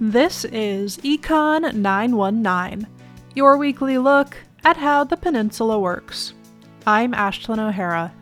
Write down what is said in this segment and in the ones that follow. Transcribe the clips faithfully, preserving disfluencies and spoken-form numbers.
This is Econ nine one nine, your weekly look at how the peninsula works. I'm Ashlyn O'Hara.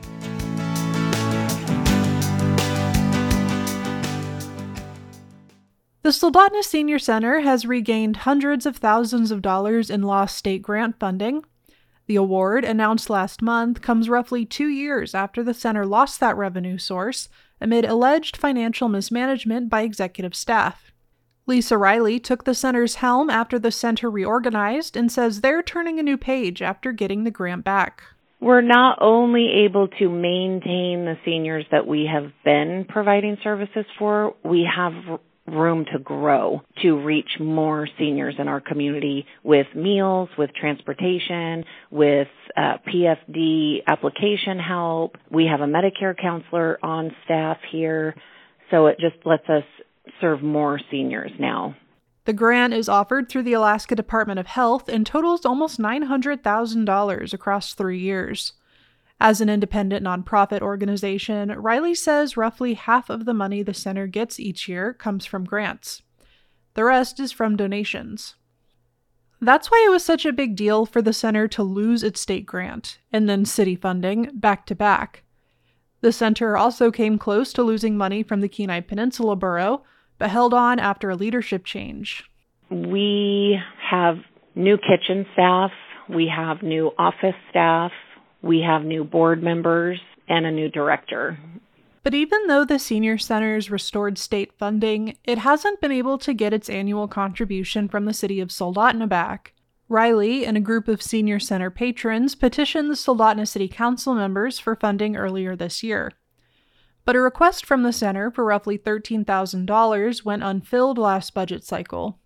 The Soldotna Senior Center has regained hundreds of thousands of dollars in lost state grant funding. The award, announced last month, comes roughly two years after the center lost that revenue source amid alleged financial mismanagement by executive staff. Lisa Riley took the center's helm after the center reorganized and says they're turning a new page after getting the grant back. We're not only able to maintain the seniors that we have been providing services for, we have room to grow, to reach more seniors in our community with meals, with transportation, with uh, P F D application help. We have a Medicare counselor on staff here, so it just lets us serve more seniors now. The grant is offered through the Alaska Department of Health and totals almost nine hundred thousand dollars across three years. As an independent nonprofit organization, Riley says roughly half of the money the center gets each year comes from grants. The rest is from donations. That's why it was such a big deal for the center to lose its state grant and then city funding back to back. The center also came close to losing money from the Kenai Peninsula Borough, but held on after a leadership change. We have new kitchen staff, we have new office staff, we have new board members, and a new director. But even though the senior center's restored state funding, it hasn't been able to get its annual contribution from the city of Soldotna back. Riley and a group of senior center patrons petitioned the Soldotna City Council members for funding earlier this year. But a request from the center for roughly thirteen thousand dollars went unfilled last budget cycle.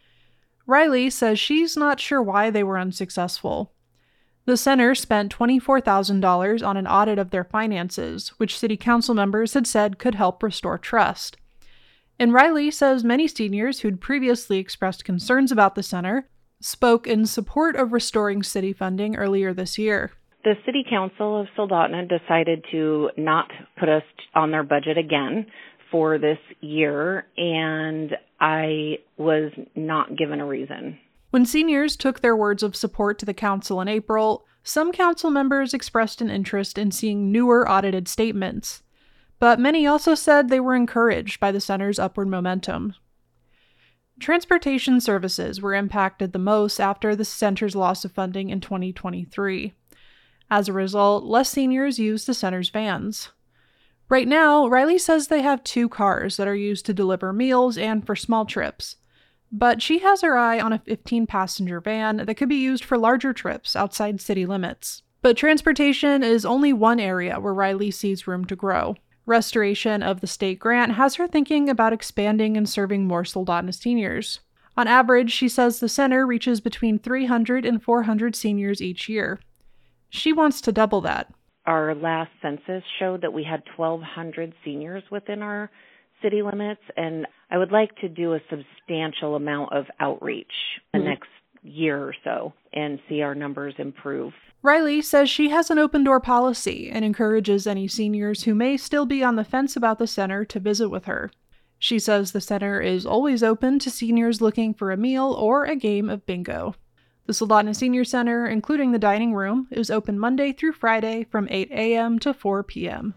Riley says she's not sure why they were unsuccessful. The center spent twenty-four thousand dollars on an audit of their finances, which city council members had said could help restore trust. And Riley says many seniors who'd previously expressed concerns about the center spoke in support of restoring city funding earlier this year. The City Council of Soldotna decided to not put us on their budget again for this year, and I was not given a reason. When seniors took their words of support to the council in April, some council members expressed an interest in seeing newer audited statements, but many also said they were encouraged by the center's upward momentum. Transportation services were impacted the most after the center's loss of funding in twenty twenty-three. As a result, less seniors used the center's vans. Right now, Riley says they have two cars that are used to deliver meals and for small trips, but she has her eye on a fifteen-passenger van that could be used for larger trips outside city limits. But transportation is only one area where Riley sees room to grow. Restoration of the state grant has her thinking about expanding and serving more Soldotna seniors. On average, she says the center reaches between three hundred and four hundred seniors each year. She wants to double that. Our last census showed that we had twelve hundred seniors within our city limits, and I would like to do a substantial amount of outreach the mm-hmm. next year or so and see our numbers improve. Riley says she has an open-door policy and encourages any seniors who may still be on the fence about the center to visit with her. She says the center is always open to seniors looking for a meal or a game of bingo. The Soldotna Senior Center, including the dining room, is open Monday through Friday from eight a.m. to four p.m.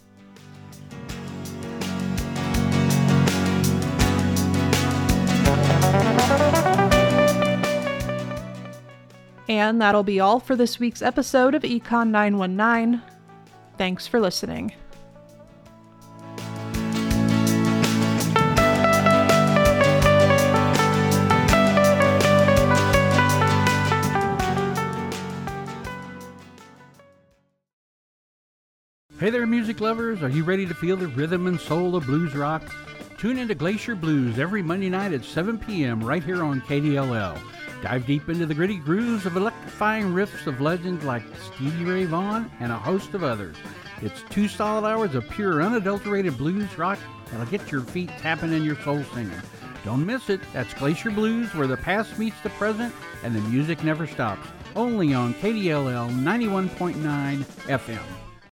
And that'll be all for this week's episode of Econ nine one nine. Thanks for listening. Hey there, music lovers. Are you ready to feel the rhythm and soul of blues rock? Tune into Glacier Blues every Monday night at seven p.m. right here on K D L L. Dive deep into the gritty grooves of electrifying riffs of legends like Stevie Ray Vaughan and a host of others. It's two solid hours of pure, unadulterated blues rock that'll get your feet tapping and your soul singing. Don't miss it. That's Glacier Blues, where the past meets the present and the music never stops. Only on K D L L ninety-one point nine F M.